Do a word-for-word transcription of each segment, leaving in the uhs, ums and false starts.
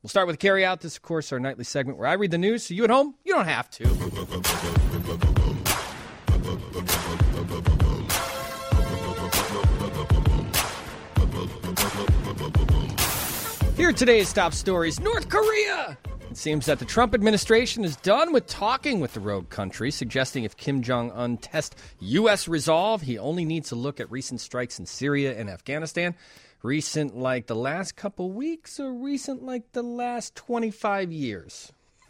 We'll start with Carry Out. This, of course, our nightly segment where I read the news, so you at home, you don't have to. Here are today's top stories. North Korea! It seems that the Trump administration is done with talking with the rogue country, suggesting if Kim Jong-un tests U S resolve, he only needs to look at recent strikes in Syria and Afghanistan. Recent like the last couple weeks or recent like the last twenty-five years?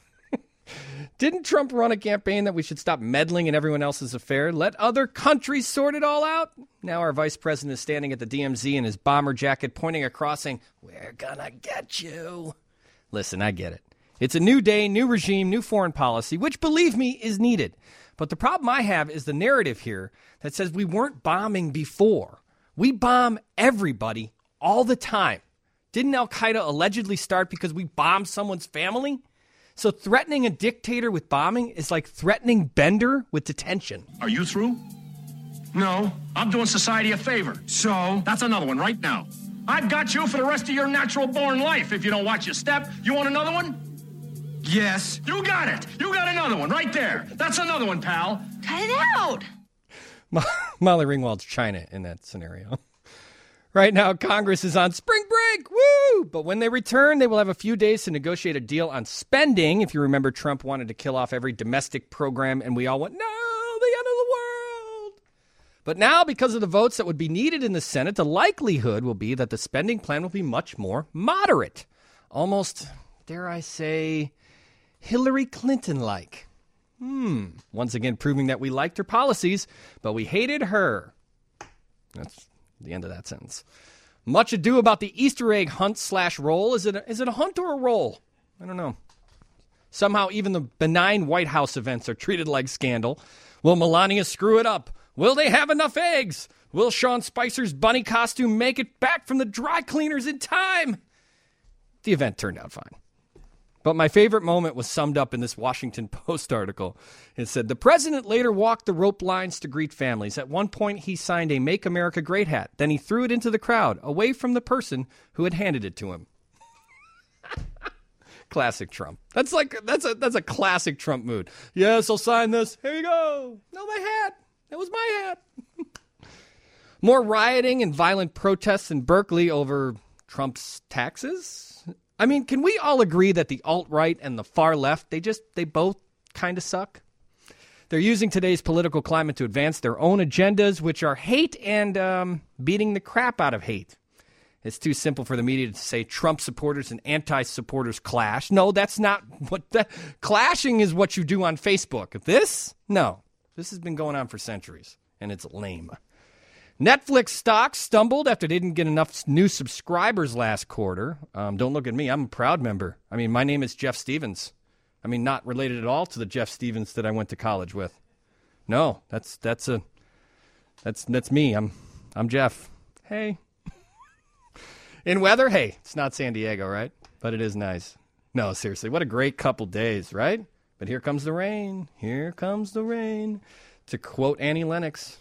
Didn't Trump run a campaign that we should stop meddling in everyone else's affair? Let other countries sort it all out? Now our vice president is standing at the D M Z in his bomber jacket, pointing across saying, "We're gonna get you." Listen, I get it. It's a new day, new regime, new foreign policy, which, believe me, is needed. But the problem I have is the narrative here that says we weren't bombing before. We bomb everybody all the time. Didn't Al-Qaeda allegedly start because we bombed someone's family? So threatening a dictator with bombing is like threatening Bender with detention. Are you through? No, I'm doing society a favor. So? That's another one right now. I've got you for the rest of your natural-born life if you don't watch your step. You want another one? Yes. You got it. You got another one right there. That's another one, pal. Cut it out. Molly Ringwald's China in that scenario. Right now, Congress is on spring break. Woo! But when they return, they will have a few days to negotiate a deal on spending. If you remember, Trump wanted to kill off every domestic program, and we all went, no, the end of the world. But now, because of the votes that would be needed in the Senate, the likelihood will be that the spending plan will be much more moderate. Almost, dare I say, Hillary Clinton-like. Hmm. Once again, proving that we liked her policies, but we hated her. That's the end of that sentence. Much ado about the Easter egg hunt slash roll. Is it a, is it a hunt or a roll? I don't know. Somehow even the benign White House events are treated like scandal. Will Melania screw it up? Will they have enough eggs? Will Sean Spicer's bunny costume make it back from the dry cleaners in time? The event turned out fine. But my favorite moment was summed up in this Washington Post article. It said, the president later walked the rope lines to greet families. At one point, he signed a Make America Great hat. Then he threw it into the crowd, away from the person who had handed it to him. Classic Trump. That's like that's a that's a classic Trump mood. Yes, I'll sign this. Here you go. No, my hat. That was my hat. More rioting and violent protests in Berkeley over Trump's taxes. I mean, can we all agree that the alt-right and the far left, they just, they both kind of suck? They're using today's political climate to advance their own agendas, which are hate and um, beating the crap out of hate. It's too simple for the media to say Trump supporters and anti-supporters clash. No, that's not what that, clashing is what you do on Facebook. This? No. This has been going on for centuries, and it's lame. Netflix stock stumbled after they didn't get enough new subscribers last quarter. Um, don't look at me. I'm a proud member. I mean, my name is Jeff Stevens. I mean, not related at all to the Jeff Stevens that I went to college with. No, that's that's a that's that's me. I'm I'm Jeff. Hey. In weather, hey, it's not San Diego, right? But it is nice. No, seriously, what a great couple days, right? But here comes the rain. Here comes the rain. To quote Annie Lennox.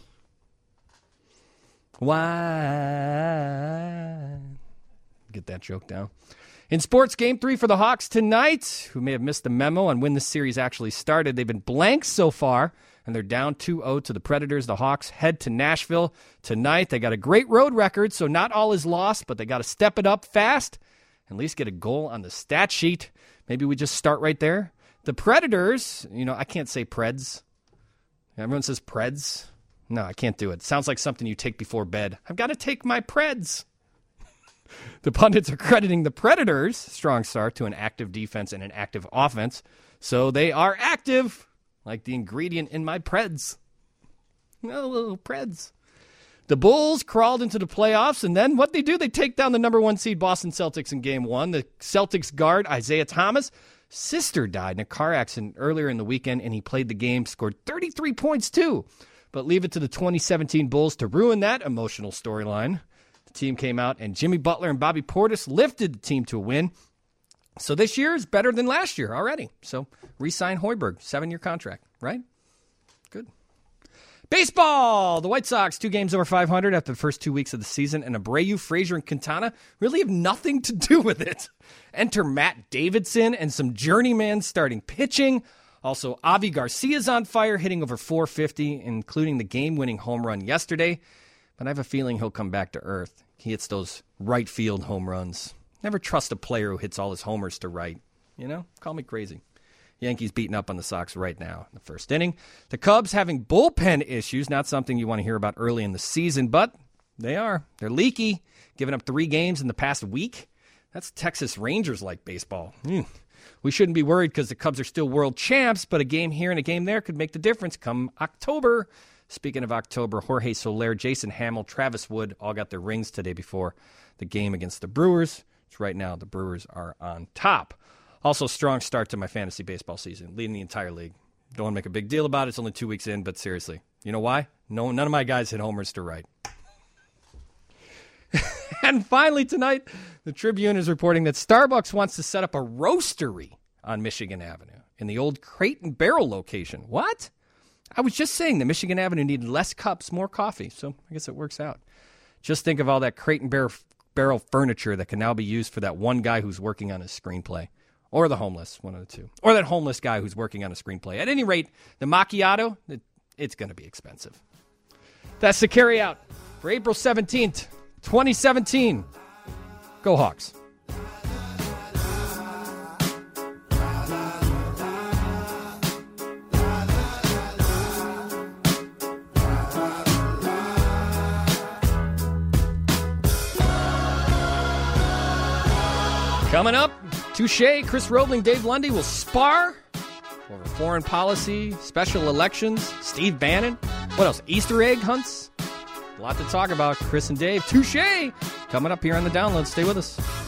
Why? Get that joke down. In sports, game three for the Hawks tonight, who may have missed the memo on when this series actually started. They've been blank so far, and they're down two oh to the Predators. The Hawks head to Nashville tonight. They got a great road record, so not all is lost, but they got to step it up fast, at least get a goal on the stat sheet. Maybe we just start right there. The Predators, you know, I can't say Preds. Everyone says Preds. No, I can't do it. Sounds like something you take before bed. I've got to take my Preds. The pundits are crediting the Predators' strong start to an active defense and an active offense. So they are active, like the ingredient in my Preds. Oh, little Preds. The Bulls crawled into the playoffs, and then what they do, they take down the number one seed Boston Celtics in game one. The Celtics guard, Isaiah Thomas, sister died in a car accident earlier in the weekend, and he played the game, scored thirty-three points too. But leave it to the twenty seventeen Bulls to ruin that emotional storyline. The team came out, and Jimmy Butler and Bobby Portis lifted the team to a win. So this year is better than last year already. So re-sign Hoiberg, seven-year contract, right? Good. Baseball! The White Sox, two games over five hundred after the first two weeks of the season, and Abreu, Frazier, and Quintana really have nothing to do with it. Enter Matt Davidson and some journeyman starting pitching. Also, Avi Garcia's on fire, hitting over four fifty, including the game-winning home run yesterday. But I have a feeling he'll come back to earth. He hits those right field home runs. Never trust a player who hits all his homers to right. You know, call me crazy. Yankees beating up on the Sox right now in the first inning. The Cubs having bullpen issues, not something you want to hear about early in the season, but they are. They're leaky, giving up three games in the past week. That's Texas Rangers-like baseball. Mm. We shouldn't be worried because the Cubs are still world champs, but a game here and a game there could make the difference come October. Speaking of October, Jorge Soler, Jason Hamill, Travis Wood all got their rings today before the game against the Brewers. So right now, the Brewers are on top. Also, strong start to my fantasy baseball season, leading the entire league. Don't want to make a big deal about it. It's only two weeks in, but seriously. You know why? No, none of my guys hit homers to right. And finally tonight, the Tribune is reporting that Starbucks wants to set up a roastery on Michigan Avenue in the old Crate and Barrel location. What? I was just saying that Michigan Avenue needed less cups, more coffee, so I guess it works out. Just think of all that Crate and Barrel, barrel furniture that can now be used for that one guy who's working on his screenplay. Or the homeless, one of the two. Or that homeless guy who's working on a screenplay. At any rate, the macchiato, it, it's going to be expensive. That's the carry out for April seventeenth, twenty seventeen. Go Hawks. Coming up, Touche, Chris Roebling, Dave Lundy will spar over foreign policy, special elections, Steve Bannon. What else? Easter egg hunts? A lot to talk about. Chris and Dave. Touche! Coming up here on the download. Stay with us.